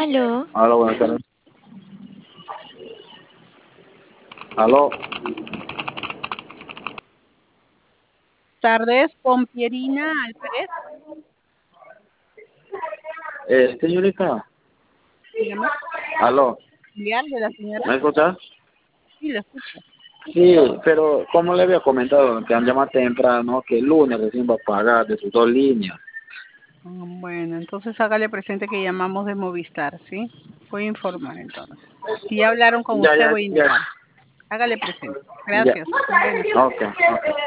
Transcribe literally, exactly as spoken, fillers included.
Aló. Hola, buenas tardes. Aló. Tardes con Pierina Álvarez. Eh, señorita. Dígame. Aló. ¿Familiar de la señora? ¿Me escuchas? Sí, lo escucho. Sí, pero como le había comentado, que han llamado temprano, que el lunes recién va a pagar de sus dos líneas. Mm, Bueno, entonces hágale presente que llamamos de Movistar, ¿sí? Voy a informar entonces. Si ya hablaron con Ya, usted, ya, voy a ya. indicar. Hágale presente. Ya. Gracias. Buenas tardes. Ok, ok.